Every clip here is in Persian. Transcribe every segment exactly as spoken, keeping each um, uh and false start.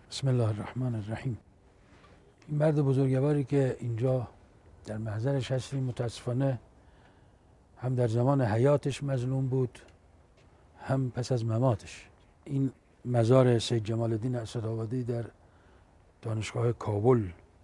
بسم الله الرحمن الرحیم. این مرد بزرگواری که اینجا در محضرش هستیم متاسفانه هم در زمان حیاتش مظلوم بود هم پس از مماتش. این مزار سید جمال الدین اسدآبادی در دانشگاه کابل،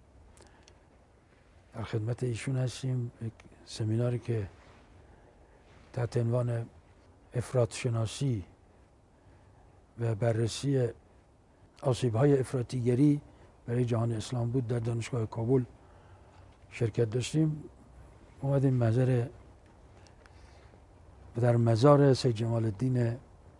در خدمت ایشون هستیم. یک سمیناری که تحت عنوان افراط شناسی و بررسی آسیب‌های افراطیگری برای جهان اسلام بود در دانشگاه کابل شرکت داشتیم. اومدیم مزار در مزار سید جمال الدین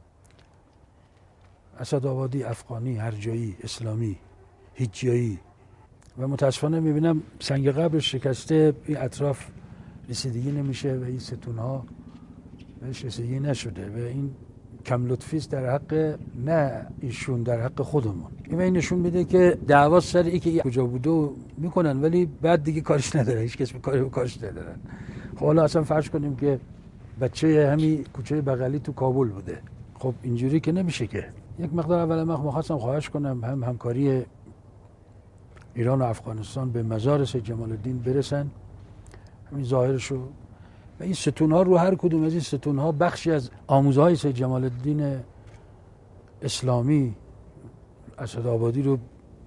اسدآبادی، افغانی، هرجایی، اسلامی، هیجایی، و متاسفانه میبینم سنگ قبرش شکسته، این اطراف رسیدگی نمیشه و این ستونها بهش رسیدگی نشده و این کم لطفی است در حق نه ایشون، در حق خودمون. این نشون میده که دعوا سر ای که کجا بوده و میکنن ولی بعد دیگه کارش نداره، هیچ کس کاری به کارش ندارن. خب حالا اصلا فرض کنیم که بچه همین کوچه بغلی تو کابل بوده، خب اینجوری که نمیشه که. یک مقدار اول من خواستم خواهش کنم هم همکاری ایران و افغانستان به مزار سید جمال الدین برسن، همین ظاهرشو، و این ستون ها رو هر کدوم از این ستون ها بخشی از آموزه های سید جمال الدین اسلامی اسدآبادی رو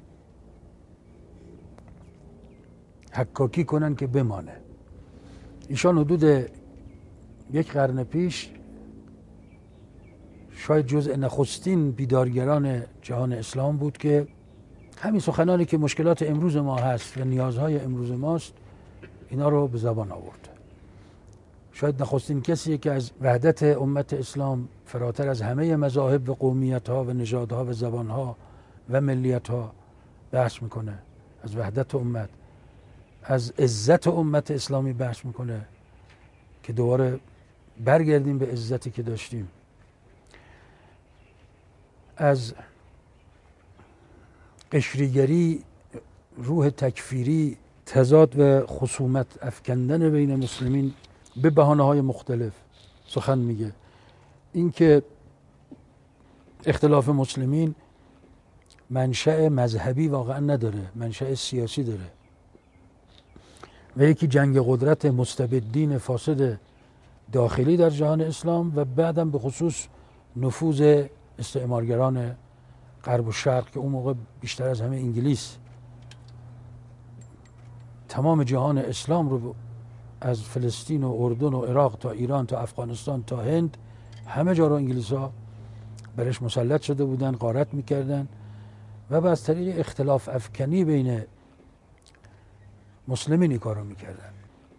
حکاکی کنن که بمانه. ایشان حدود یک قرن پیش شاید جزء نخستین بیدارگران جهان اسلام بود که همین سخنانی که مشکلات امروز ما هست و نیازهای امروز ماست اینا رو به زبان آورد. شاید نخستین کسیه که از وحدت امت اسلام فراتر از همه مذاهب و قومیت ها و نژادها و زبان ها و ملیت ها بحث میکنه، از وحدت امت، از عزت امت اسلامی بحث میکنه که دوباره برگردیم به عزتی که داشتیم، از قشریگری، روح تکفیری، تضاد و خصومت افکندن بین مسلمین به بهانه‌های مختلف سخن میگه. این که اختلاف مسلمین منشأ مذهبی واقعا نداره، منشأ سیاسی داره و یکی جنگ قدرت مستبدین فاسد داخلی در جهان اسلام و بعدم به خصوص نفوذ استعمارگران غرب و شرق که اون موقع بیشتر از همه انگلیس تمام جهان اسلام رو از فلسطین و اردن و عراق تا ایران تا افغانستان تا هند همه جا رو انگلیس ها برش مسلط شده بودن، غارت میکردن و از طریق اختلاف افکنی بین مسلمین این کار رو میکردن.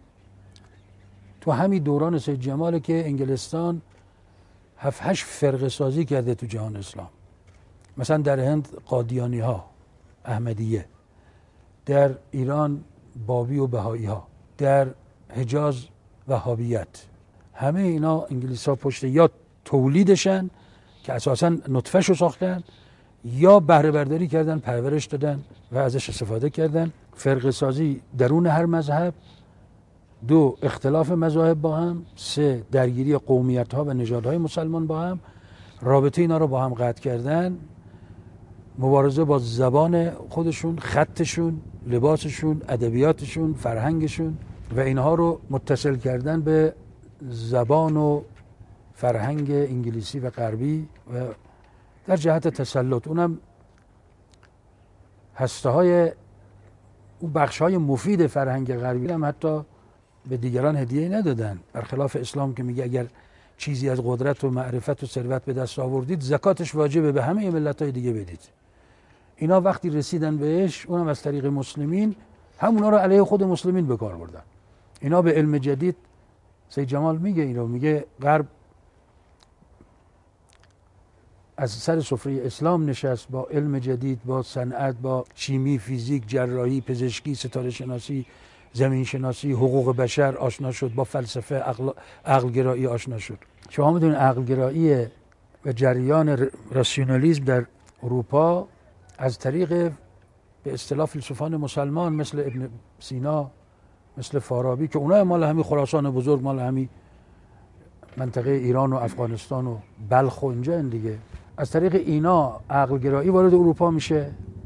تو همین دوران سید جماله که انگلستان هفت هشت فرقه سازی کرده تو جهان اسلام. مثلا در هند قادیانی ها، احمدیه، در ایران بابی و بهایی ها، در حجاز وهابیت. همه اینا انگلیس ها پشت یا تولیدشن که اساسا نطفه‌ش رو ساختن یا بهره برداری کردن، پرورش دادن و ازش استفاده کردن. فرقه سازی درون هر مذهب، دو اختلاف مذاهب با هم، سه درگیری قومیت ها و نژادهای مسلمان با هم، رابطه اینا رو با هم قطع کردن، مبارزه با زبان خودشون، خطشون، لباسشون، ادبیاتشون، فرهنگشون و اینها رو متصل کردن به زبان و فرهنگ انگلیسی و غربی و در جهت تسلط اونم هسته های اون بخش های مفید فرهنگ غربی هم حتی به دیگران هدیه ندادن، برخلاف اسلام که میگه اگر چیزی از قدرت و معرفت و ثروت به دست آوردید زکاتش واجبه به همه ملت های دیگه بدید. اینا وقتی رسیدن بهش اونم از طریق مسلمین همونا رو علیه خود مسلمین به کار بردن. اینا به علم جدید، سید جمال میگه اینو، میگه غرب از سر سفره اسلام نشست، با علم جدید، با صنعت، با شیمی، فیزیک، جراحی، پزشکی، ستاره شناسی، زمین شناسی، حقوق بشر آشنا شد، با فلسفه عقل عقلگرایی آشنا شد. شما میدونید عقلگرایی و جریان راسیونالیسم در اروپا از طریق به اصطلاح فیلسوفان مسلمان مثل ابن سینا، مثل فارابی که اونها مال همین خراسان بزرگ، مال همین منطقه ایران و افغانستان و بلخ و اینجا دیگه، از طریق اینا عقلگرایی وارد اروپا میشه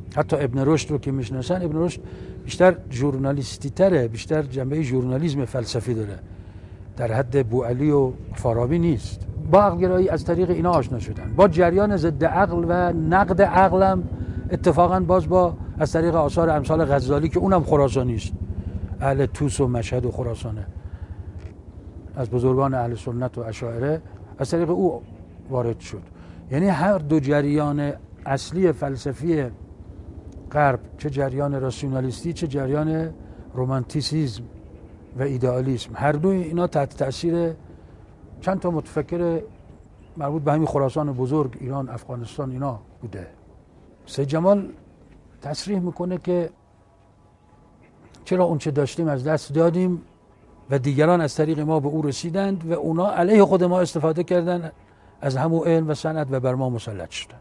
حتی ابن رشد رو که میشناسن، ابن رشد بیشتر ژورنالیستی تره، بیشتر جنبه ژورنالیسم فلسفی داره، در حد بوعلی و فارابی نیست. با عقلگرایی از طریق اینا آشنا شدن، با جریان ضد عقل و نقد عقلم اتفاقا باز با از طریق آثار امثال غزالی که اونم خراسانی است، اهل توس و مشهد و خراسانه، از بزرگان اهل سنت و اشاعره، از طریق او وارد شد. یعنی هر دو جریان اصلی فلسفی غرب، چه جریان راسیونالیستی چه جریان رومانتیسیزم و ایدئالیسم، هر دوی اینا تحت تاثیر چند تا متفکر مربوط به همین خراسان بزرگ، ایران، افغانستان اینا بوده. سید جمال تصریح میکنه که چرا اون چه داشتیم از دست دادیم و دیگران از طریق ما به او رسیدند و اونا علیه خود ما استفاده کردن از همون علم و صنعت و بر ما مسلط شدن.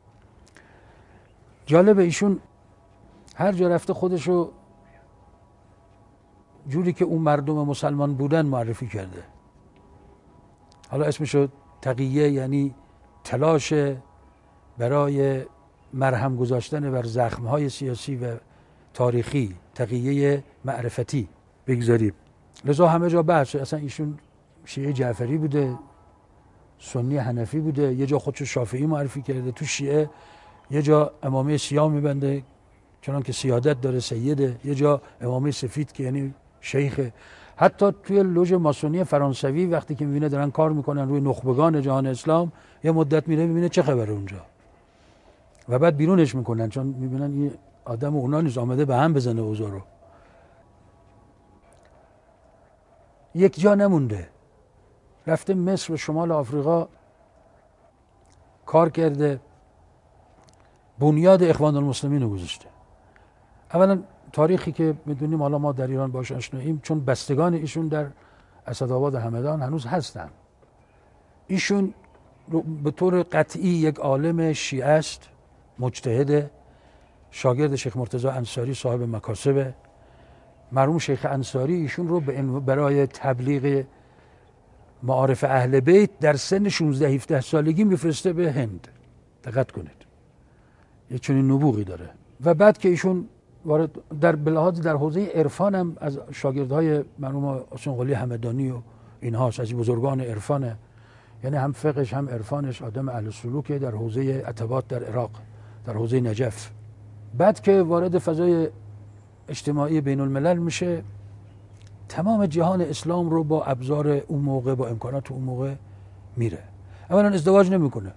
جالب، ایشون هر جا رفته خودشو جوری که اون مردم مسلمان بودن معرفی کرده. حالا اسمشو تقیه، یعنی تلاش برای مرهم گذاشتن بر زخمهای سیاسی و تاریخی، تقیه معرفتی بگذاریم. لذا همه جا بحث، اصلا ایشون شیعه جعفری بوده، سنی حنفی بوده، یه جا خودشو شافعی معرفی کرده، تو شیعه یه جا امامه سیاه میبنده چنان که سیادت داره، سیده، یه جا امامه سفید که یعنی شیخه. حتی توی لوژ ماسونی فرانسوی وقتی که میبینه دارن کار میکنن روی نخبگان جهان اسلام، یه مدت میره میبینه چه خبره اونجا و بعد بیرونش میکنن، چون میبینن این آدم اونا نیست، آمده به هم بزنه اوضاع رو. یک جا نمونده، رفته مصر و شمال آفریقا کار کرده، بنیاد اخوان المسلمین رو گذاشته. اولا تاریخی که میدونیم، حالا ما در ایران باش آشناییم، چون بستگان ایشون در اسدآباد همدان هنوز هستن. ایشون به طور قطعی یک عالم شیعه است، مجتهد، شاگرد شیخ مرتضی انصاری صاحب مکاسبه. مرحوم شیخ انصاری ایشون رو برای تبلیغ معارف اهل بیت در سن شانزده هفده سالگی میفرسته به هند. دقت کنید، یک چنین نبوغی داره. و بعد که ایشون وارد در بلحاظ در حوزه عرفان هم از شاگردهای مرحوم حسین قلی همدانی و اینهاست، از بزرگان عرفانه، یعنی هم فقهش هم عرفانش آدم اهل سلوکه، در حوزه عتبات در عراق، در حوزه نجف. بعد که وارد فضای اجتماعی بین الملل میشه، تمام جهان اسلام رو با ابزار اون موقع، با امکانات اون موقع میره. اولا ازدواج نمیکنه،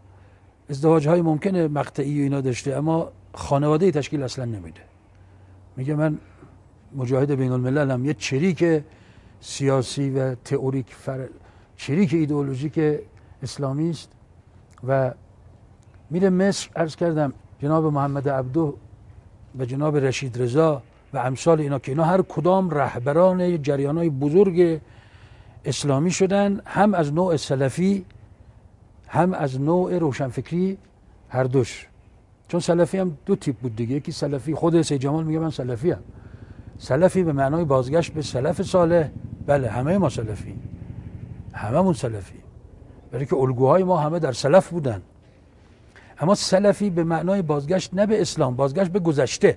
ازدواج های ممکنه مقطعی و اینا داشته، اما خانواده تشکیل اصلا نمیده. میگه من مجاهد بین المللم، یه چریک سیاسی و تئوریک فر... چریک ایدئولوژیک اسلامی است. و میره مصر، عرض کردم جناب محمد عبدو و جناب رشید رضا و امثال اینا که اینا هر کدام رهبران جریانهای بزرگ اسلامی شدن، هم از نوع سلفی هم از نوع روشنفکری، هر دوش. چون سلفی هم دو تیپ بود دیگه، یکی سلفی، خود سید جمال میگه من سلفی ام، سلفی به معنای بازگشت به سلف صالح. بله همه ما سلفی، هممون سلفی، برای که الگوهای ما همه در سلف بودن. اما سلفی به معنای بازگشت نه به اسلام، بازگشت به گذشته،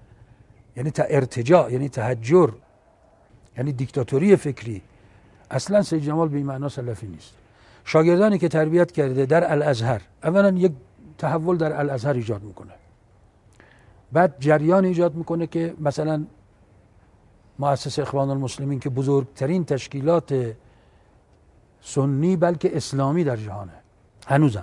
یعنی تا ارتجاع، یعنی تهجر، یعنی دیکتاتوری فکری. اصلا سید جمال به این معنا سلفی نیست. شاگردانی که تربیت کرده در الازهر، اولا یک تحول در الازهر ایجاد میکنه، بعد جریان ایجاد میکنه که مثلا مؤسس اخوان المسلمین که بزرگترین تشکیلات سنی بلکه اسلامی در جهانه هنوزم،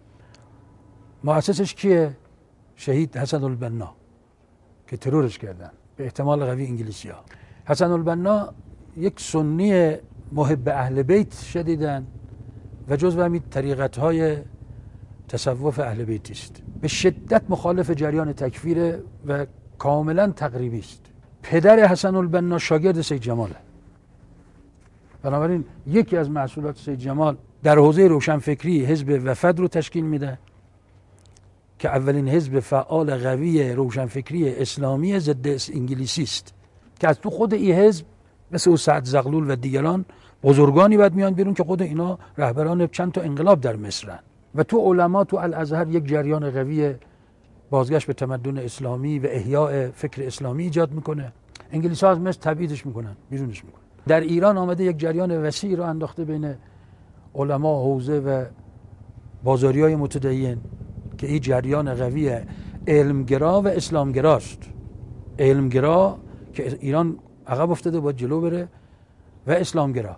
مؤسسش کیه؟ شهید حسن البنا که ترورش کردن، به احتمال قوی انگلیسی ها. حسن البنا یک سنی محب اهل بیت شدیدن و جزو همین طریقت های تصوف اهل بیتی است. به شدت مخالف جریان تکفیر و کاملا تقریبی است. پدر حسن البنا شاگرد سید جماله. بنابراین یکی از محصولات سید جمال در حوزه روشنفکری حزب وفد رو تشکیل میده که اولین حزب فعال قوی روشنفکری اسلامی ضد انگلیسی است که از تو خود این حزب مثل او سعد زغلول و دیگران بزرگانی بعد میان بیرون که خود اینا رهبران چند تا انقلاب در مصرن. و تو علما تو الازهر یک جریان قوی بازگشت به تمدن اسلامی و احیاء فکر اسلامی ایجاد میکنه. انگلیس‌ها از مصر تبعیدش میکنن، بیرونش میکنن. در ایران آمده یک جریان وسیع رو انداخته بین علما حوزه و بازاریای متدین که این جریان قوی علمگرا و اسلامگراست. علمگرا که ایران عقب افتاده باید جلو بره و اسلامگرا.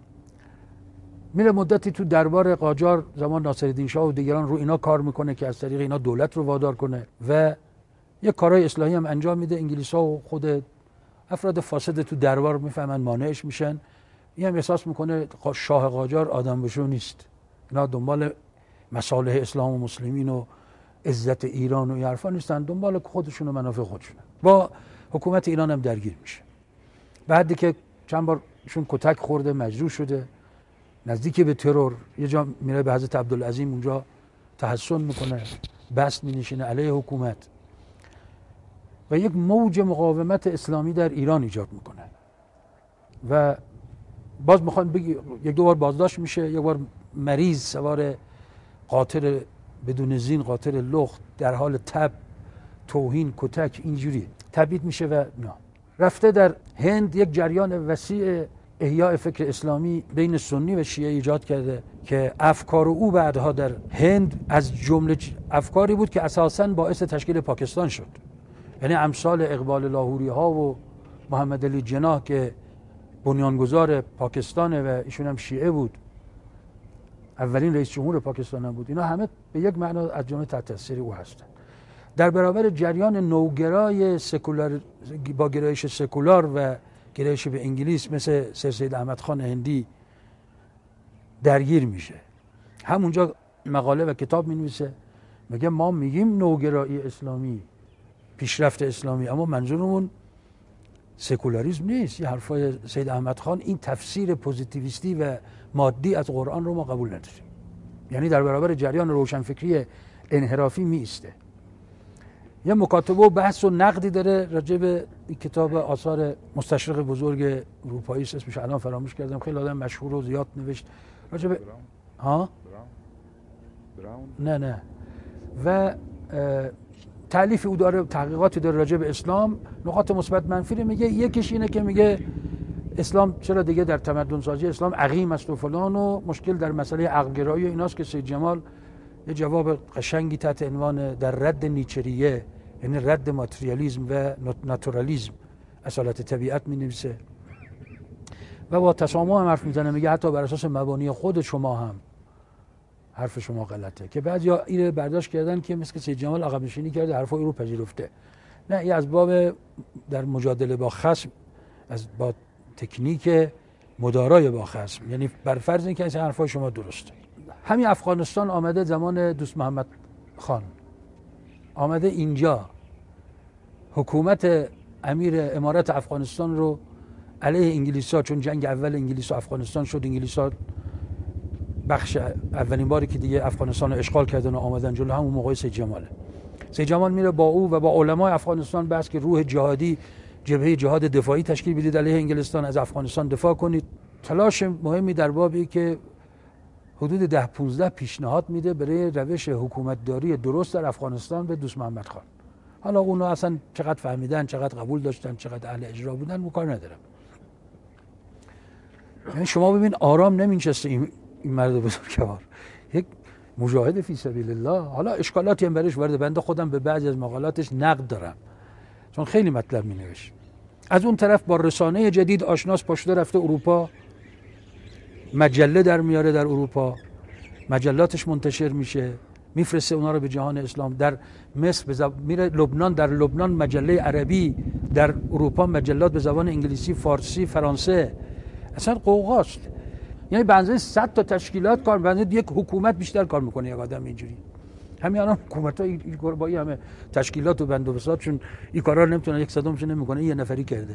میره مدتی تو دربار قاجار زمان ناصرالدین شاه و دیگران رو اینا کار میکنه که از طریق اینا دولت رو وادار کنه و یک کارهای اصلاحی هم انجام میده. انگلیس‌ها و خود افراد فاسد تو دربار میفهمن، مانعش میشن. این هم احساس میکنه شاه قاجار آدم بشو نیست، اینا دنبال مصالح اسلام و مسلمین و عزت ایران و این حرفا نیستن، دنبال خودشون و منافع خودشونه. با حکومت ایران هم درگیر میشه. بعدی که چند بار ایشون کتک خورده، مجروح شده، نزدیک به ترور، یه جا میره به حضرت عبدالعظیم اونجا تحسن میکنه، بست مینشینه علیه حکومت و یک موج مقاومت اسلامی در ایران ایجاد میکنه و باز میخوان بگی یک دو بار بازداشت میشه، یک بار مریض سوار قاطر بدون زین، قاطر لخت، در حال تب، توهین، کتک، اینجوری تبعید میشه و نه. رفته در هند یک جریان وسیع احیاء فکر اسلامی بین سنی و شیعه ایجاد کرده که افکار او بعدها در هند از جمله افکاری بود که اساساً باعث تشکیل پاکستان شد. یعنی امثال اقبال لاهوری ها و محمد علی جناح که بنیانگذار پاکستانه و ایشون هم شیعه بود، اولین رئیس جمهور پاکستان هم بود، اینا همه به یک معنا از جمله تحت تاثیر او هستند. در برابر جریان نوگرای سکولار با گرایش سکولار و گرایش به انگلیس مثل سر سید احمد خان هندی درگیر میشه. همونجا مقاله و کتاب مینویسه، میگه ما میگیم نوگرایی اسلامی، پیشرفت اسلامی، اما منظورمون سکولاریسم نیست. یه حرفای سید احمد خان، این تفسیر پوزیتیویستی و مادی از قرآن رو ما قبول نداریم. یعنی در برابر جریان روشنفکری انحرافی می ایسته. یه مکاتبه و بحث و نقدی داره راجع به کتاب آثار مستشرق بزرگ اروپایی، اسمش الان فراموش کردم، خیلی آدم مشهور و زیاد نوشت راجع به ها براون. نه نه و تألیف او داره، تحقیقاتی داره راجع به اسلام، نقاط مثبت منفی رو میگه. یکیش اینه که میگه اسلام چرا دیگه در تمدن سازی اسلام عقیم است و فلان و مشکل در مسئله عقل گرایی و ایناست که سید جمال یه جواب قشنگی تحت عنوان در رد نیچریه، یعنی رد ماتریالیسم و ناتورالیسم، اصالت طبیعت می‌نویسه و با تسامح هم حرف میزنه، میگه حتی بر اساس مبانی خود شما هم حرف شما غلطه، که بعضیا اینو برداشت کردن که مثل سید جمال عقب نشینی کرده، حرفای او رو پذیرفته. نه، این از باب در مجادله با خصم، از با تکنیک مدارای با خصم، یعنی بر فرض اینکه این حرفای شما درسته. همین افغانستان آمده زمان دوست محمد خان، آمده اینجا حکومت امیر امارت افغانستان رو علیه انگلیس‌ها، چون جنگ اول انگلیس و افغانستان شد، انگلیس‌ها بخش اولین باری که دیگه افغانستان رو اشغال کردن و آمدن جلو، همون موقع سید جماله. سید جمال میره با او و با علمای افغانستان بحث که روح جهادی، جبهه جهاد دفاعی تشکیل بدید علیه انگلستان، از افغانستان دفاع کنید. تلاش مهمی در بابی که حدود ده پونزده پیشنهاد میده برای روش حکومتداری درست در افغانستان به دوست محمد خان. حالا اونا اصلا چقدر فهمیدن، چقدر قبول داشتن، چقدر اهل اجرا بودن، مو کار ندارم. یعنی شما ببین آرام نمینشسته این این مرد بزرگوار، یک مجاهد فی سبیل الله. حالا اشکالاتی هم برش وارد، بنده خودم به بعضی از مقالاتش نقد دارم چون خیلی مطلب مینوشت. از اون طرف با رسانه جدید آشناس، پاشده رفته اروپا، مجله در میاره در اروپا، مجلاتش منتشر میشه، میفرسته اونا رو به جهان اسلام. در مصر به زب... میره لبنان، در لبنان مجله عربی، در اروپا مجلات به زبان انگلیسی، فارسی، فرانسه. اصلا قوقاست. یعنی بنزه صد تا تشکیلات کار، بنزه یک حکومت بیشتر کار میکنه یک آدم اینجوری. همین الان حکومت‌ها این با این همه تشکیلات و بندوبسات، چون این کارا رو نمیتونه یک صدامش نمیکنه، یه نفری کرده.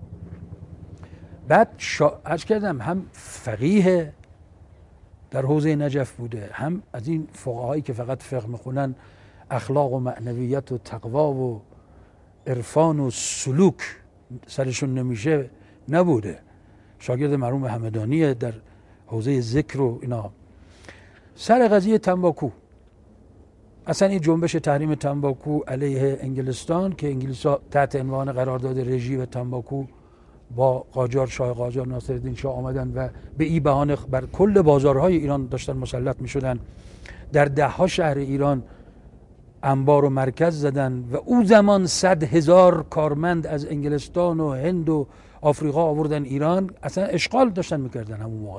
بعد شا... عرض کردم هم فقیه در حوزه نجف بوده، هم از این فقهایی که فقط فقه میخونن، اخلاق و معنویت و تقوا و عرفان و سلوک سرشون نمیشه نبوده. شاگرد مرحوم همدانی در حوزه ذکر و اینا. سر قضیه تنباکو، اصلا این جنبش تحریم تنباکو علیه انگلستان که انگلیس‌ها تحت عنوان قرارداد رژیم تنباکو با قاجار، شاه قاجار ناصرالدین شاه آمدن و به این بهانه بر کل بازارهای ایران داشتن مسلط می شدن، در ده ها شهر ایران انبار و مرکز زدن و او زمان صد هزار کارمند از انگلستان و هند و آفریقا آوردن ایران، اصلا اشغال داشتن میکردن همون موقع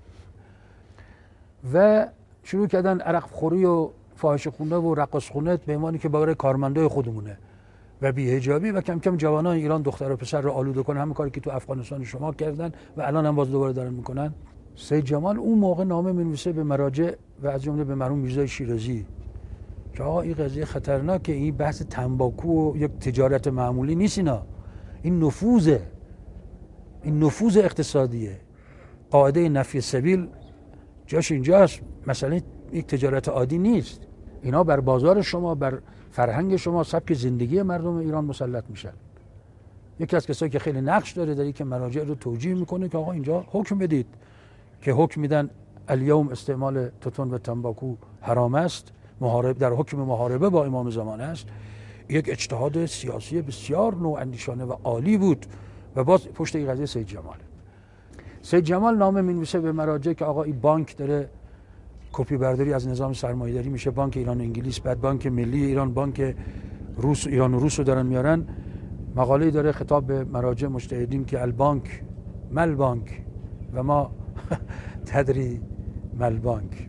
و شروع کردن عرق خوری و فاحشه خونه و رقص خونه به عنوانی که برای کارمندای خودمونه و بی‌حجابی و کم کم جوانان ایران دختر و پسر رو آلوده کنن، همون کاری که تو افغانستان شما کردن و الان هم باز دوباره دارن میکنن. سید جمال اون موقع نامه می‌نویسه به مراجع و از جمله به مرحوم میرزا شیرازی که آقا این قضیه خطرناکه، این بحث تنباکو و یک تجارت معمولی نیست، اینا این نفوذه، این نفوذ اقتصادیه، قاعده نفی سبیل جاش اینجاست، مثلا یک تجارت عادی نیست، اینا بر بازار شما، بر فرهنگ شما، سبک زندگی مردم ایران مسلط میشن. یکی از کسایی که خیلی نقش داره در این که مراجع رو توجیه میکنه که آقا اینجا حکم بدید، که حکم میدن الیوم استعمال توتون و تنباکو حرام است، محارب در حکم محاربه با امام زمان است. یک اجتهاد سیاسی بسیار نواندیشانه و عالی بود و باز پشت این قضیه سید جمال سید جمال نامه می‌نویسه به مراجع که آقا این بانک داره کپی برداری از نظام سرمایه‌داری میشه، بانک ایران انگلیس، بعد بانک ملی ایران، بانک روس، ایران و روس رو دارن میارن. مقاله‌ای داره خطاب به مراجع مجتهدین که البانک مل بانک و ما تدری مل بانک،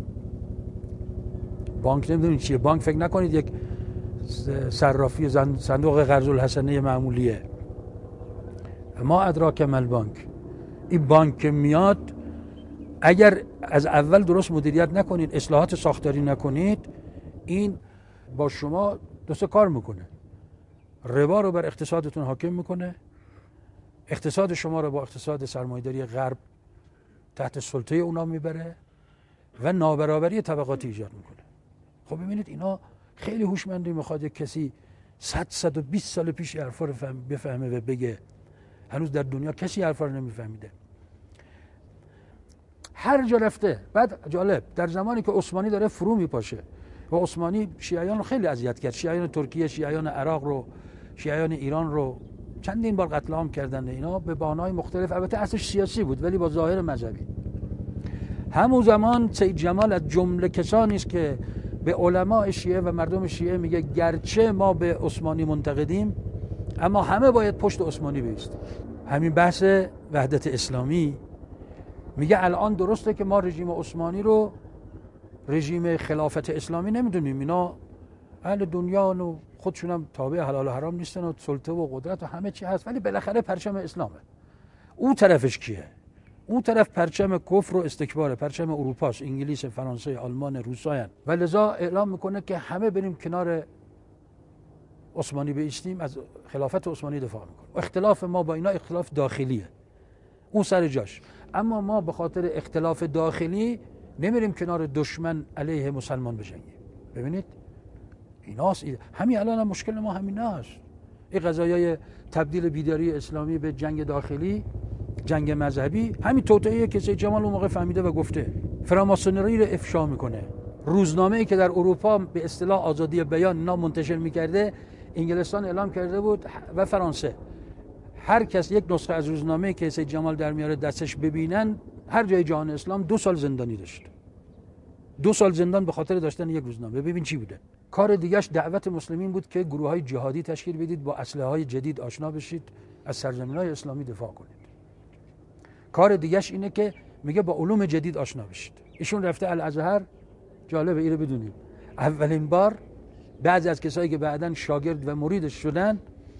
بانک نمیدونید چیه، بانک فکر نکنید یک صرافی صندوق قرض الحسنه معمولیه، ما ادراک مل بانک. این بانک میاد اگر از اول درست مدیریت نکنید، اصلاحات ساختاری نکنید، این با شما دو سه کار میکنه، ربا رو بر اقتصادتون حاکم میکنه، اقتصاد شما رو با اقتصاد سرمایه‌داری غرب تحت سلطه اونا میبره و نابرابری طبقاتی ایجاد میکنه. خب ببینید اینا خیلی هوشمندی میخواد یک کسی صد صد و بیست سال پیش حرفا رو بفهمه و بگه. هنوز در دنیا کسی حرفا رو نمیفهمیده، هر جا رفته. بعد جالب، در زمانی که عثمانی داره فرو میپاشه و عثمانی شیعیان رو خیلی اذیت کرد، شیعیان ترکیه، شیعیان عراق رو، شیعیان ایران رو چندین بار قتل عام کردن اینا به بهانه‌های مختلف، البته اصلش سیاسی بود ولی با ظاهر مذهبی. همون زمان سید جمال از جمله کسانی است که به علماء شیعه و مردم شیعه میگه گرچه ما به عثمانی منتقدیم اما همه باید پشت عثمانی بایستیم. همین بحث وحدت اسلامی میگه الان درسته که ما رژیم عثمانی رو رژیم خلافت اسلامی نمیدونیم، اینا اهل دنیا و خودشون هم تابع حلال و حرام نیستن و سلطه و قدرت و همه چی هست، ولی بالاخره پرچم اسلامه. اون طرفش کیه؟ اون طرف پرچم کفر و استکباره، پرچم اروپاست، انگلیس، فرانسه، آلمان، روساین، و لذا اعلام میکنه که همه بریم کنار عثمانی بایستیم، از خلافت عثمانی دفاع میکنه. اختلاف ما با اینا اختلاف داخلیه، اون سر جاش، اما ما به خاطر اختلاف داخلی نمیریم کنار دشمن علیه مسلمان بجنگیم. ببینید ایناست، همین الان هم مشکل ما همین است. این قضایای تبدیل بیداری اسلامی به جنگ داخلی، جنگ مذهبی، همین توطئه‌ای که سید جمال اون موقع فهمیده و گفته، فراماسونری رو افشا میکنه. روزنامه‌ای که در اروپا به اصطلاح آزادی بیان اینا منتشر میکرده، انگلستان اعلام کرده بود و فرانسه، هر کس یک نسخه از روزنامه‌ای که سید جمال در میاره دستش ببینن، هر جای جهان اسلام دو سال زندانی داشت. دو سال زندان به خاطر داشتن یک روزنامه. ببین چی بوده. کار دیگه‌اش دعوت مسلمین بود که گروه‌های جهادی تشکیل بدید، با اسلحه‌های جدید آشنا بشید، از سرزمین‌های اسلامی دفاع کنید. کار دیگه‌اش اینه که میگه با علوم جدید آشنا بشید. ایشون رفته الازهر، جالبه اینو بدونید، اولین بار بعضی از کسایی که بعداً شاگرد و مریدش شدن،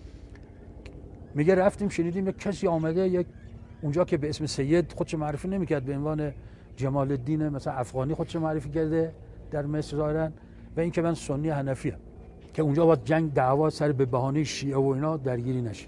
میگه رفتیم شنیدیم یک کسی آمده، یک اونجا که به اسم سید خودش معرفی نمیکرد، به عنوان جمال الدین مثلا افغانی خودش معرفی کرده در مصر ظاهرا، و این که من سنی حنفی ام، که اونجا با جنگ دعوا سر به بهانه شیعه و اینا درگیری نشه.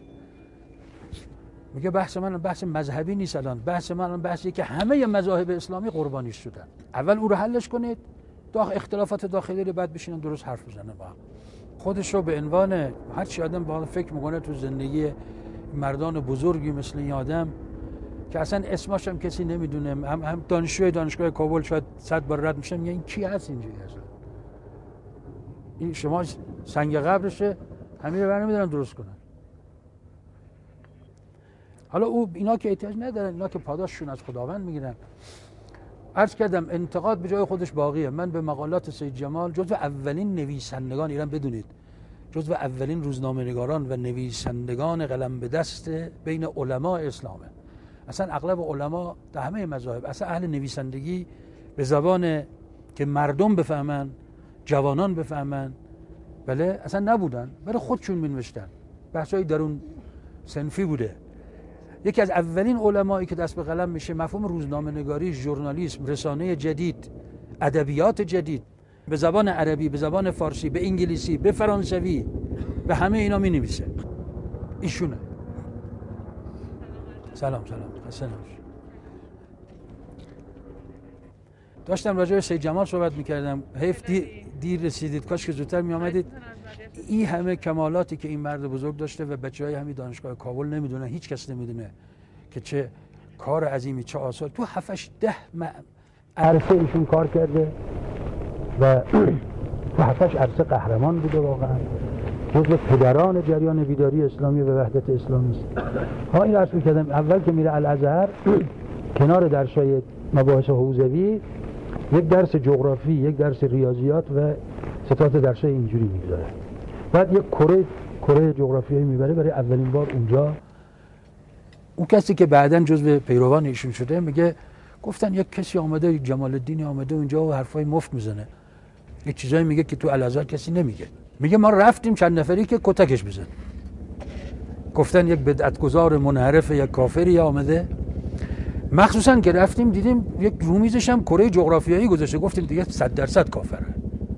میگه بحث من بحث مذهبی نیست، الان بحث من بحثی که همه مذاهب اسلامی قربانیش شدن. اول او رو حلش کنید، داخل اختلافات داخلی رو بعد بشینن درست حرف بزنن با هم. خودش رو به عنوان هر چی آدم با فکر میکنه تو زندگی مردان بزرگی مثل این آدم که اصلا اسمش هم کسی نمیدونه، هم هم دانشجوی دانشگاه کابل شاید صد بار رد میشه، میگه این کی هست اینجوری اصلا. این شما سنگ قبرشه، همین رو برنمیدارن درست کنن. حالا او اینا که احتیاج ندارن، اینا که پاداششون از خداوند میگیرن. عرض کردم انتقاد به جای خودش باقیه. من به مقالات سید جمال جزو اولین نویسندگان ایران، بدونید جزو اولین روزنامه‌نگاران و نویسندگان قلم به دست بین علما اسلامه. اصلا اغلب علما در همه مذاهب اصلا اهل نویسندگی به زبان که مردم بفهمن، جوانان بفهمن، بله اصلا نبودن، برای خودشون می‌نوشتن. بحثای درون صنفی بوده. یکی از اولین علمایی که دست به قلم میشه مفهوم روزنامه‌نگاری، ژورنالیسم، رسانه جدید، ادبیات جدید به زبان عربی، به زبان فارسی، به انگلیسی، به فرانسوی، به همه اینا می‌نویسه. ایشونه. سلام سلام. خسته نباشید. داشتم راجع به سید جمال صحبت می‌کردم. حیف دیر, دیر رسیدید، کاش که زودتر می‌آمدید. این همه کمالاتی که این مرد بزرگ داشته و بچه‌های همین دانشگاه کابل نمیدونن، هیچ کس نمیدونه که چه کار عظیمی، چه آثار تو هفتش ده عرصه ایشون کار کرده و تو هفتش عرصه قهرمان بوده. واقعا جزو پدران جریان بیداری اسلامی و وحدت اسلامی است. ها این عرض می‌کردم اول که میره الازهر کنار درس‌های مباحث حوزوی یک درس جغرافی، یک درس ریاضیات و ستات درس‌های اینجوری می‌گذاره. بعد یک کره کره جغرافیایی میبره برای اولین بار اونجا. اون کسی که بعداً جزو پیروان ایشون شده میگه گفتن یک کسی آمده، جمال الدین آمده اونجا و حرفای مفت میزنه، یه چیزایی میگه که تو الازهر کسی نمیگه. میگه ما رفتیم چند نفری که کتکش بزن، گفتن یک بدعتگذار منحرف، یک کافری آمده. مخصوصاً که رفتیم دیدیم یک رومیزش هم کره جغرافیایی گذاشته، گفتیم دیگه صد درصد کافره.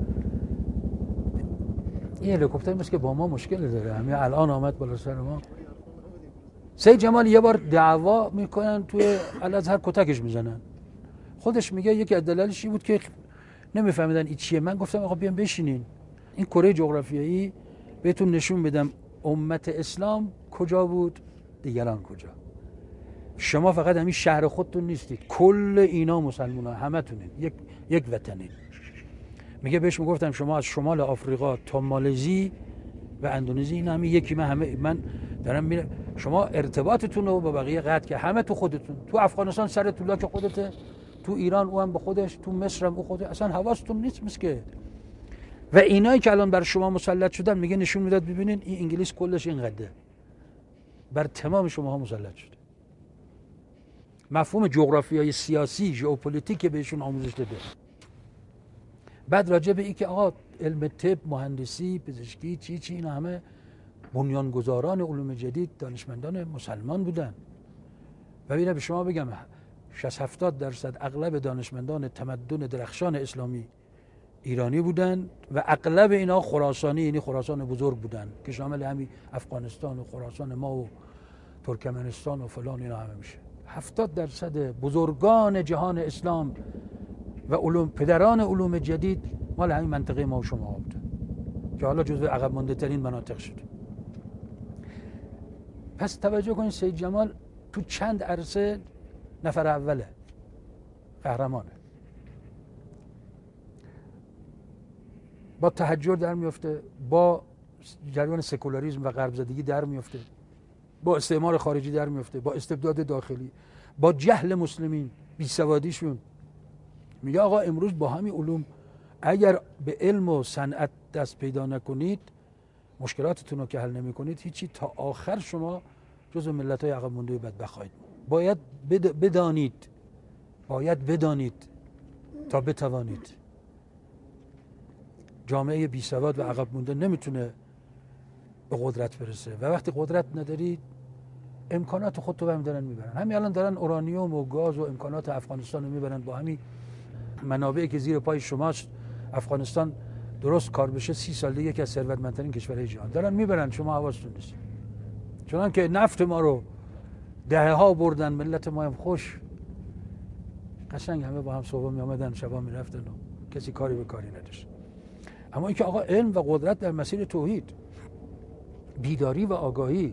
این هلیکوپتر مثل که با ما مشکل داره، همین الان آمد بالا سر ما. سید جمال یه بار دعوا میکنن توی الازهر، کتکش میزنن. خودش میگه یکی از دلایلش این بود که نمیفهمیدن این چیه. من گفتم آقا بیام بشینین، این کره جغرافیایی بهتون نشون بدم امت اسلام کجا بود، دیگران کجا. شما فقط همین شهر خودتون نیستید، کل اینا مسلمان‌ها همتونید، یک یک وطنید. میگه بهش میگفتم شما از شمال آفریقا تا مالزی و اندونزی این همین یکی، من همه من دارم میرم، شما ارتباطتون رو با بقیه قطع که همه تو خودتون، تو افغانستان سر تو لاک خودته، تو ایران او هم به خودش، تو مصر هم او خوده، اصلا حواستون نیست مسکه. و اینایی که الان بر شما مسلط شدن میگه نشون میداد ببینین این انگلیس کلش اینقدره، بر تمام شماها مسلط شده. مفهوم جغرافیای سیاسی، ژئوپلیتیک بهشون آموزش داده. بعد راجع به این که آقا علم طب، مهندسی، پزشکی، چی چی اینا همه بنیانگذاران علوم جدید دانشمندان مسلمان بودن. و ببینید به شما بگم شصت هفتاد درصد اغلب دانشمندان تمدن درخشان اسلامی ایرانی بودن و اغلب اینا خراسانی، یعنی خراسان بزرگ بودن که شامل همین افغانستان و خراسان ما و ترکمنستان و فلان اینا همه میشه. هفتاد درصد بزرگان جهان اسلام و علوم، پدران علوم جدید مال همین منطقه ما و شما بود که حالا جزو عقب مانده ترین مناطق شده. پس توجه کنید سید جمال تو چند عرصه نفر اوله، قهرمانه. با تحجر در میفته، با جریان سکولاریسم و غرب زدگی در میفته، با استعمار خارجی در میفته، با استبداد داخلی، با جهل مسلمین، بیسوادیشون. میگه آقا امروز با همین علوم اگر به علم و صنعت دست پیدا نکنید، مشکلاتتون رو که حل نمی کنید، هیچی، تا آخر شما جزو ملت‌های عقب مونده بدبخت خواهید. باید بدانید باید بدانید تا بتوانید. جامعه بی سواد و عقب مونده نمیتونه به قدرت برسه و وقتی قدرت ندارید امکانات خودتو برمی دارن میبرن. همین الان دارن اورانیوم و گاز و امکانات افغانستان رو میبرن، با همین منابعی که زیر پای شماست. افغانستان درست کار بشه سی سال دیگه یکی از ثروتمندترین کشورهای جهان دارن میبرن، شما حواستون نیست. چون که نفت ما رو دهه ها بردن، ملت ما هم خوش قشنگ همه با هم صبح می آمدن شبا می رفتن و کسی کاری به کاری نداشت. اما اینکه آقا علم و قدرت در مسیر توحید، بیداری و آگاهی،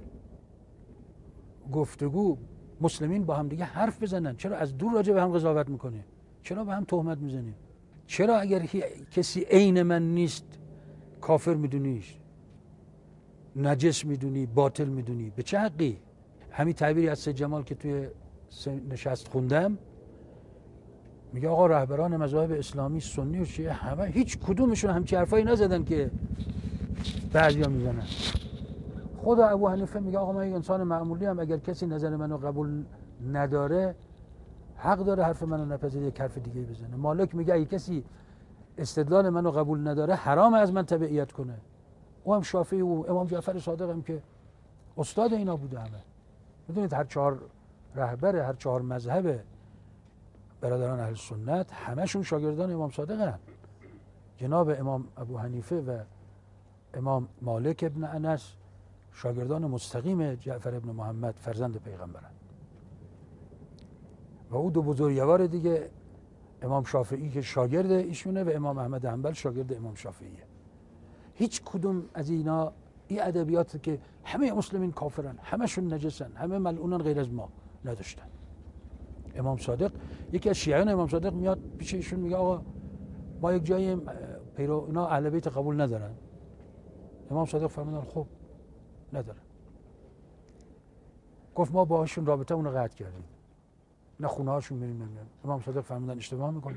گفتگو، مسلمین با هم دیگه حرف بزنن. چرا از دور راجع به هم قضاوت میکنه؟ چرا به هم تهمت میزنیم؟ چرا اگر کسی عین من نیست کافر میدونیش، نجس میدونی، باطل میدونی، به چه حقی؟ همین تعبیری از سید جمال که توی نشست خوندم، میگه آقا رهبران مذاهب اسلامی سنی و شیعه همه هیچ کدومشون همچین حرفایی نزدن که بعضیا میزنن. خود ابو حنیفه میگه آقا من یک انسان معمولی هم، اگر کسی نظر منو قبول نداره حق داره حرف منو نپذیره، یک حرف دیگه بزنه. مالک میگه اگه کسی استدلال منو قبول نداره حرام از من تبعیت کنه. او هم شافعی و امام جعفر صادق هم که استاد اینا بوده همه. میدونید هر چهار رهبر هر چهار مذهب برادران اهل سنت همشون شاگردان امام صادق هم. جناب امام ابو حنیفه و امام مالک ابن انس شاگردان مستقیم جعفر ابن محمد فرزند پیغمبرن. و او دو بزرگوار دیگه امام شافعی که شاگرد ایشونه و امام احمد حنبل شاگرد امام شافعیه. هیچ کدوم از اینا این ادبیات که همه مسلمین کافرن، همشون نجسن، همه ملعونن غیر از ما نداشتن. امام صادق، یکی از شیعیان امام صادق میاد پیش ایشون میگه آقا ما یک جایی پیرو اینا اهل بیت قبول ندارن. امام صادق فرمودن خب ندارن. گفت ما باهاشون رابطه اون رو قطع کردیم، نه خونه هاشون میریم نمیریم. امام صادق فرمودن اشتباه میکنید،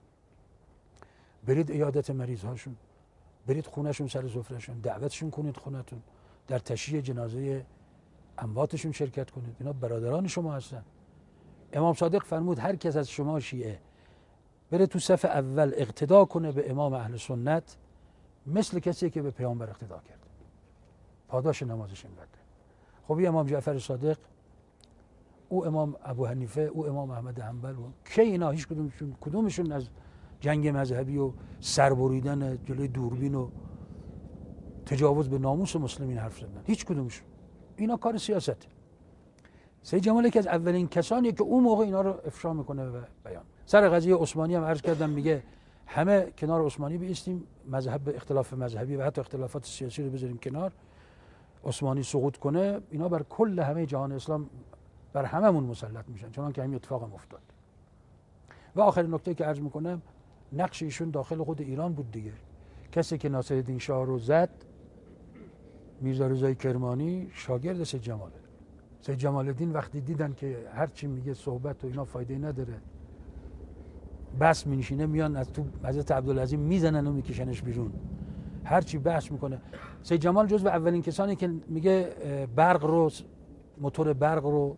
برید عیادت مریض هاشون، برید خونهشون سر سفرهشون، دعوتشون کنید خونتون، در تشییع جنازه امواتشون شرکت کنید، اینا برادران شما هستن. امام صادق فرمود هر کس از شما شیعه بره تو صف اول اقتدا کنه به امام اهل سنت، مثل کسی که به پیامبر اقتدا کرد، پاداش نمازش اینقدره. خب این امام جعفر صادق، او امام ابو حنیفه، او امام احمد حنبل، که اینا هیچ کدومشون کدومشون از جنگ مذهبی و سربریدن جلوی دوربین و تجاوز به ناموس مسلمین حرف زدن؟ هیچ کدومشون. اینا کار سیاسته. سید جمال یکی از اولین کسانی که اون موقع اینا رو افشا میکنه و بیان. سر قضیه عثمانی هم عرض کردم، میگه همه کنار عثمانی بایستیم، مذهب اختلاف مذهبی و حتی اختلافات سیاسی رو بذاریم کنار، عثمانی سقوط کنه، اینا بر کل همه جهان اسلام بر هممون مسلط میشن، چون که همین اتفاق هم افتاد. و آخرین نکته که عرض میکنم، نقش ایشون داخل خود ایران بود دیگه. کسی که ناصرالدین شاه رو زد، میرزا رضای کرمانی، شاگرد سید جماله. سید جمال الدین وقتی دیدن که هر چی میگه صحبت و اینا فایده نداره، بس مینشینه، میان از تو حضرت عبدالعظیم میزنن و میکشنش بیرون. هر چی بحث میکنه. سید جمال جزو اولین کسانی که میگه برق رو، موتور برق رو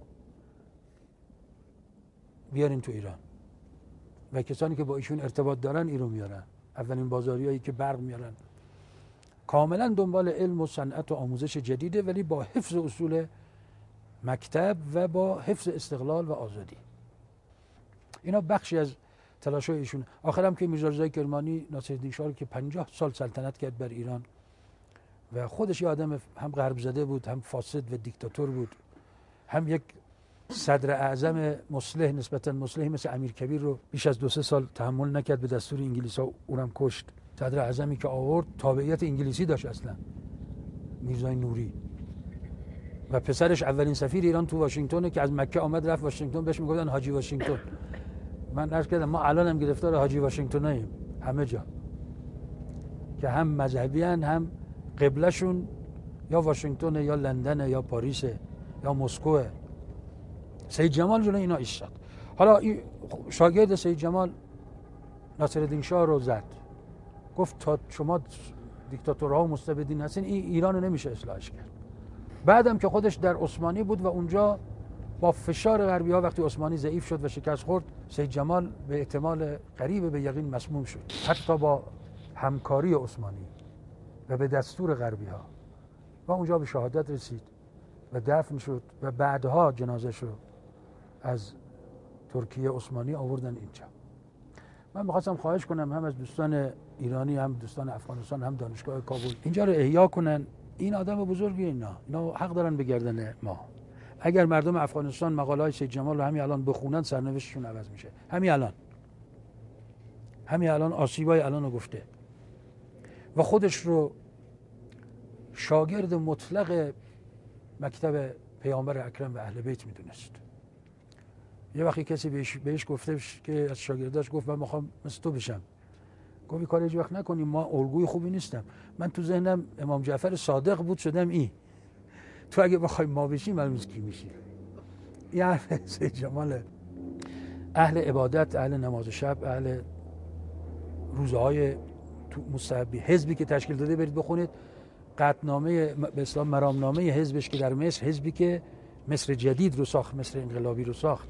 بیارین تو ایران، و کسانی که با ایشون ارتباط دارن ایران میارن. اولین بازاریایی که برق میارن. کاملا دنبال علم و صنعت و آموزش جدیده، ولی با حفظ اصول مکتب و با حفظ استقلال و آزادی. اینا بخشی از تلاش‌های ایشون. آخرام که میرزا رضای کرمانی ناصرالدین شاه که پنجاه سال سلطنت کرد بر ایران و خودش یه آدم هم غرب زده بود، هم فاسد و دیکتاتور بود، هم یک صدر اعظم مصلح، نسبتا مصلح مثل امیرکبیر رو بیش از دو سه سال تحمل نکرد، به دستور انگلیس‌ها اونم کشت. صدر اعظمی که آورد تابعیت انگلیسی داشت اصلا، میرزای نوری، و پسرش اولین سفیر ایران تو واشنگتن که از مکه آمد رفت واشنگتن، بهش میگفتن حاجی واشنگتن. من عرض کردم ما الان هم گرفتار حاجی واشنگتناییم همه جا، که هم مذهبیان، هم قبلشون یا واشنگتن یا لندن یا پاریس یا مسکو. سید جمال جلوی اینا ایستاد. حالا این شاگرد سید جمال ناصرالدین شاه رو زد، گفت تا شما دیکتاتورها و مستبدین هستین، این ایران رو نمیشه اصلاحش کرد. بعدم که خودش در عثمانی بود و اونجا با فشار غربی ها وقتی عثمانی ضعیف شد و شکست خورد، سید جمال به احتمال قریب به یقین مسموم شد، حتی با همکاری عثمانی و به دستور غربی ها، و اونجا به شهادت رسید و دفن شد و بعدها جنازه شد از ترکیه عثمانی آوردن اینجا. من می‌خواستم خواهش کنم هم از دوستان ایرانی، هم دوستان افغانستان، هم دانشگاه کابل اینجا رو احیا کنن. این آدم بزرگی، اینا اینا حق دارن بگردن ما. اگر مردم افغانستان مقاله‌های سید جمال رو همین الان بخونن، سرنوشتشون عوض میشه. همین الان همین الان آسیبای الان رو گفته و خودش رو شاگرد مطلق مکتب پیامبر اکرم و اهل بیت میدونست. یه وقتی کسی بهش, بهش گفته که از شاگرداش گفت من میخوام مثل تو بشم، گفت کار هیچ وقت نکنیم، ما الگوی خوبی نیستم. من تو ذهنم امام جعفر صادق بود شدم این. تو اگه بخوای ما بشی معلوم کی میشی. یعنی سید جمال اهل عبادت، اهل نماز شب، اهل روزهای مستحبی. حزبی که تشکیل داده برید بخونید قطعنامه به اصطلاح مرامنامه حزبش که در مصر، حزبی که مصر جدید رو ساخت، مصر انقلابی رو ساخت.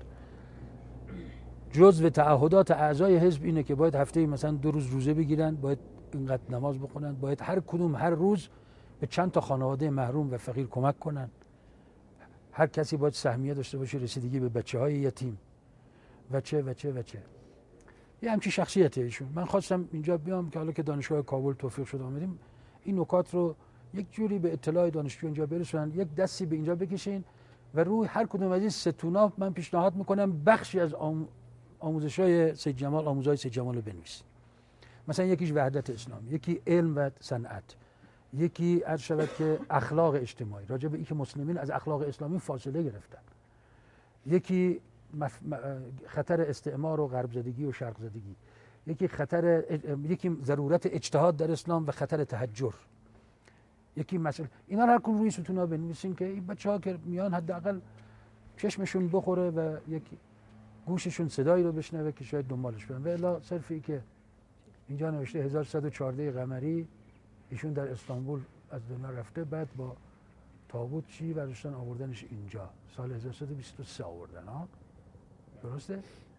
جزء تعهدات اعضای حزب اینه که باید هفته مثلا دو روز روزه بگیرن، باید اینقدر نماز بخونن، باید هر کدوم هر روز به چند تا خانواده محروم و فقیر کمک کنن. هر کسی باید سهمیه داشته باشه رسیدگی به بچه‌های یتیم و چه و چه و چه. یه همچین شخصیته ایشون. من خواستم اینجا بیام که حالا که دانشگاه کابل توفیق شد آمدیم این نکات رو یک جوری به اطلاع دانشجو اینجا برسونن، یک دستی به اینجا بکشین و روی هر کدوم از این ستونا من پیشنهاد میکنم بخشی از آم... آموزش‌های سید جمال، آموزهای سید جمال رو بنویسید. مثلا یکیش وحدت اسلام، یکی علم و صنعت، یکی عرض شود که اخلاق اجتماعی، راجع به اینکه مسلمین از اخلاق اسلامی فاصله گرفتن، یکی مف... خطر استعمار و غرب زدگی و شرق زدگی، یکی خطر یکی ضرورت اجتهاد در اسلام و خطر تهجر، یکی مسئله. اینا رو هر کدوم روی ستونا بنویسین که این بچه‌ها که میان حداقل چشمشون بخوره و یکی گوششون صدایی رو بشنوه که شاید دنبالش برن. و الا صرفی که اینجا نوشته هزار و صد و چهارده قمری ایشون در استانبول از دنیا رفته، بعد با تابوت چی برداشتن آوردنش اینجا، سال هزار و سیصد و بیست و سه آوردن. ها درسته؟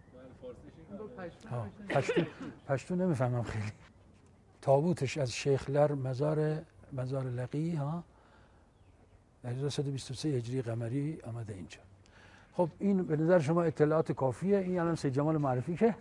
ها پشتو پشتو نمیفهمم خیلی. تابوتش از شیخ لر مزار مزار لقی ها هزار و سیصد و بیست و سه هجری قمری آمده اینجا. خب این به نظر شما اطلاعات کافیه؟ این الان سید جمال معرفی کرد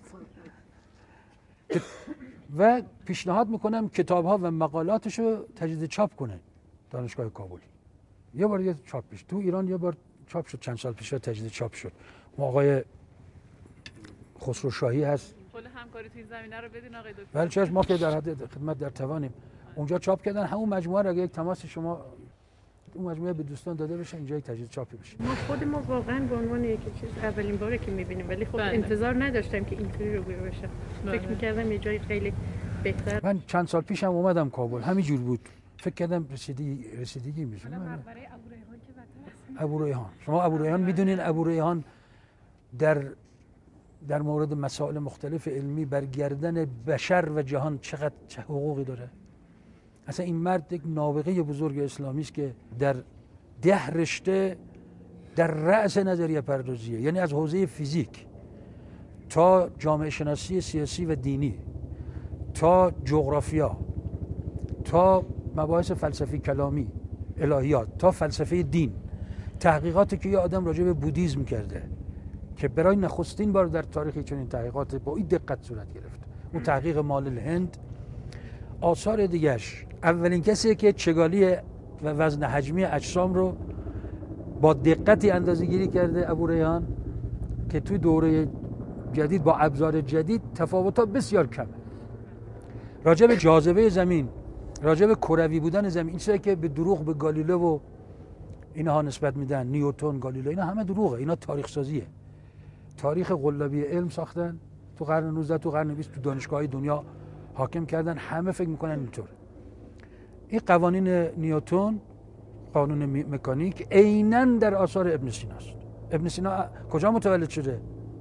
و پیشنهاد میکنم کتاب ها و مقالاتش رو تجدید چاپ کنه دانشگاه کابلی. یه بار یه چاپ پیش تو ایران یه بار چاپ شد، چند سال پیش تجدید چاپ شد. ما آقای خسرو شاهی هست کل همکاری تو این زمینه رو بدین آقای دکتر. بله چش ما که در حد خدمت در توانیم. اونجا چاپ کردن همون مجموعه رو، اگه یک تماس شما اون مجموعه به دوستان داده بشه اینجا یک تجدید چاپی بشه. ما خود ما واقعا به عنوان یک چیز اولین باره که می‌بینیم، ولی خب انتظار نداشتم که اینطوری رو بشه. فکر می‌کردم یه جای خیلی بهتر. من چند سال پیشم اومدم کابل همینجور بود، فکر کردم رسیدگی رسیدگی میشه. برای ابو ریحان که وطن ابو ریحان، شما ابو ریحان میدونین ابو ریحان در در مورد مسائل مختلف علمی برگردن بشر و جهان چقدر چه حقوقی داره. اصلا این مرد یک نابغه بزرگ اسلامی است که در ده رشته در رأس نظریه پردازیه، یعنی از حوزه فیزیک تا جامعه شناسی سیاسی و دینی، تا جغرافیا، تا مباحث فلسفی کلامی، الهیات، تا فلسفه دین، تحقیقاتی که یه آدم راجع به بودیسم کرده که برای نخستین بار در تاریخ چنین تحقیقات با این دقت صورت گرفت. اون تحقیق مال الهند. آثار دیگرش اولین کسی که چگالی و وزن حجمی اجسام رو با دقتی اندازه‌گیری کرده ابو ریحان که توی دوره جدید با ابزار جدید تفاوت‌ها بسیار کمه. راجع به جاذبه زمین، راجع به کروی بودن زمین، این چیزایی که به دروغ به گالیله و اینها نسبت میدن، نیوتن، گالیله، اینا همه دروغه، اینا تاریخ سازیه. تاریخ قلابی علم ساختن تو قرن نوزده، تو قرن بیست، تو دانشگاه‌های دنیا حاکم کردن، همه فکر میکنن اینطور. این قوانین نیوتن، قانون مکانیک، عیناً در آثار ابن سینا است. ابن سینا کجا متولد شده؟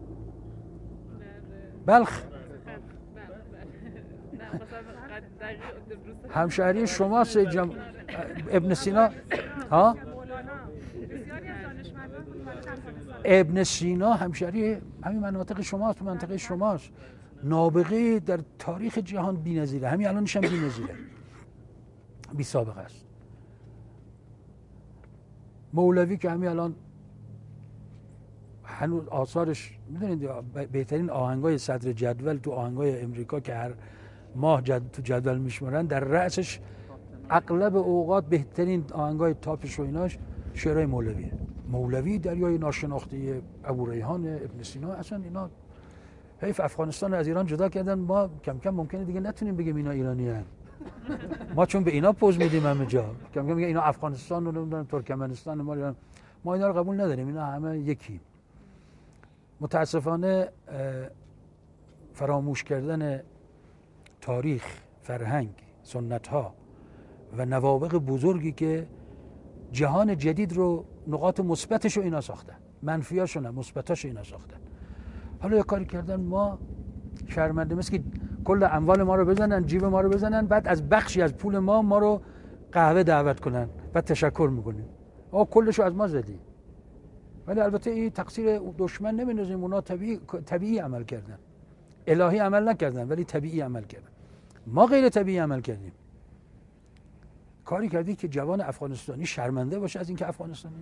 بلخ. همشهری شما سید جم... ابن سینا ها؟ ابن سینا همشهری همین مناطق شماست، تو منطقه شماست. نابغه در تاریخ جهان بی‌نظیره، همین الانش هم بی‌نظیره، بی سابقه است. مولوی که همین الان هنوز آثارش میدونید بهترین آهنگای صدر جدول تو آهنگای امریکا که هر ماه جد تو جدول میشمارن، در رأسش اغلب اوقات بهترین آهنگای تاپش و ایناش شعرهای مولویه. مولوی دریای ناشناخته ابو ریحان، ابن سینا، اصلا اینا حیف افغانستان رو از ایران جدا کردن. ما کم کم ممکنه دیگه نتونیم بگیم اینا ایرانی هستن. ما چون به اینا پوز میدیم همه جا، کم کم میگه اینا افغانستان رو نمیدونم ترکمنستان ما ایران. ما اینا رو قبول نداریم، اینا همه یکی. متاسفانه فراموش کردن تاریخ، فرهنگ، سنت ها و نوابغ بزرگی که جهان جدید رو نقاط مثبتش رو اینا ساختن، منفیاشو نه، مثبتاشو اینا ساختن. حالا یه کاری کردن ما شرمنده، مثل که کل اموال ما رو بزنن، جیب ما رو بزنن، بعد از بخشی از پول ما ما رو قهوه دعوت کنن، بعد تشکر میکنیم آقا کلشو از ما زدی. ولی البته این تقصیر دشمن نمیندازیم، اونا طبیعی طبیعی عمل کردن، الهی عمل نکردن ولی طبیعی عمل کردن. ما غیر طبیعی عمل کردیم، کاری کردی که جوان افغانستانی شرمنده باشه از اینکه افغانستانی،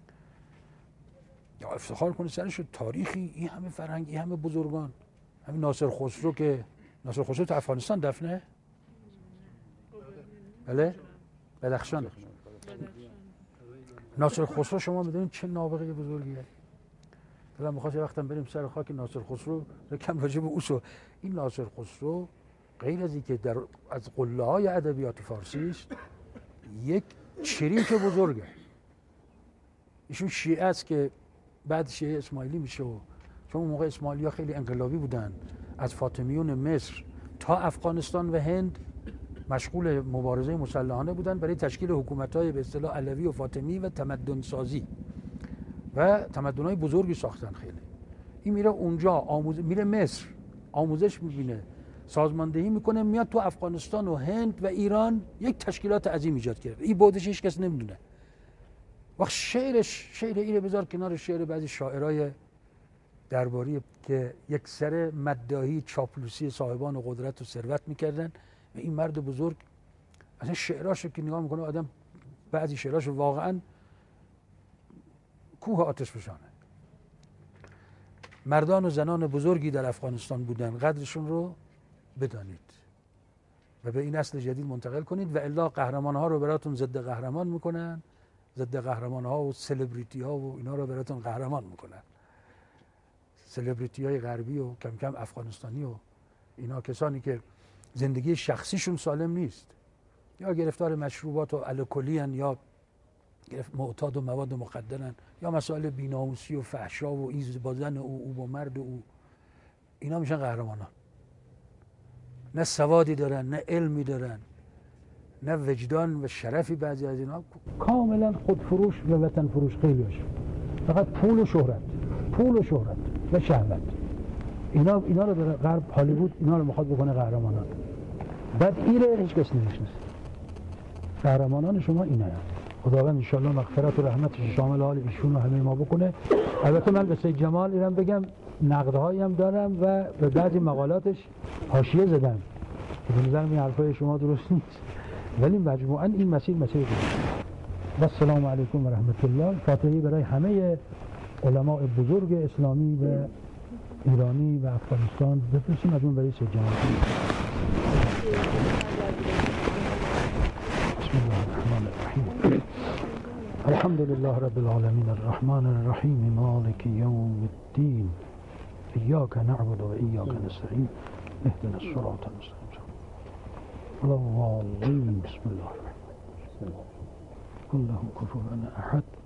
یا افتخار کنه سرش. تاریخی این همه فرهنگ، این همه بزرگان، همین ناصر خسرو که ناصر خسرو تو افغانستان دفنه؟ بله؟ بدخشان. ناصر خسرو شما میدونید چه نابغه بزرگیه. دلم می‌خواد یه وقتم بریم سر خاک ناصر خسرو، کم راجع به اوسو. این ناصر خسرو غیر از اینکه در از قله‌های ادبیات فارسی است، یک شریک بزرگه. ایشون شیعه است که بعد شیعه اسماعیلی میشه، و چون اون موقع اسماعیلی‌ها خیلی انقلابی بودن، از فاطمیون مصر تا افغانستان و هند مشغول مبارزه مسلحانه بودن برای تشکیل حکومت‌های به اصطلاح علوی و فاطمی و تمدن سازی و تمدن‌های بزرگی ساختن. خیلی این میره اونجا آموز میره مصر، آموزش میبینه، سازماندهی میکنه، میاد تو افغانستان و هند و ایران یک تشکیلات عظیم ایجاد کرده. این بودش هیچ کس نمیدونه. وقت شعرش، شعر اینو بذار کنار شعر بعضی شاعرای درباری که یک سر مداحی چاپلوسی صاحبان قدرت و ثروت میکردن، و این مرد بزرگ اصلا شعراشو که نگاه میکنه آدم، بعضی شعراشو واقعا کوه آتش فشانه. مردان و زنان بزرگی در افغانستان بودن، قدرشون رو بدانید و به این نسل جدید منتقل کنید، و الا قهرمان ها رو براتون ضد قهرمان میکنن، ضد قهرمان ها و سلبریتی ها و اینا رو براتون قهرمان میکنن. سلبریتی های غربی و کم کم افغانستانی و اینا کسانی که زندگی شخصیشون سالم نیست، یا گرفتار مشروبات و الکلی ان، یا معتاد و مواد مخدرن، یا مسائل بی‌ناموسی و فحشا و این با زن او او با مرد او، اینا میشن قهرمانان. نه سوادی دارن، نه علمی دارن، نه وجدان و شرفی. بعضی از اینا کاملا خودفروش و وطن فروش خیلی هاشون، فقط پول و شهرت، پول و شهرت و شهوت. اینا اینا رو در غرب هالیوود اینا رو میخواد بکنه قهرمانان. بعد ایره هیچ کس نمیشناسه. قهرمانان شما اینا هست. خداوند ان شاء الله مغفرت و رحمتش شامل حال ایشون و همه ما بکنه. البته من به سید جمال ایران بگم نقدهایی هم دارم و به بعضی مقالاتش حاشیه زدم که به نظر من حرفای شما درست نیست، ولی مجموعاً این مسیر مسیر درست. و السلام علیکم و رحمت الله. فاتحه برای همه علماء بزرگ اسلامی و ایرانی و افغانستان بفرستیم. مجموع برای سید جمال. بسم الله الرحمن الرحیم. الحمد لله رب العالمین الرحمن الرحیم مالک یوم الدین ایاک نعبد و ایاک نستعین اهدنا الصراط المستقیم ولا الضالین. بسم الله الرحمن الرحیم. قل له كفوا احد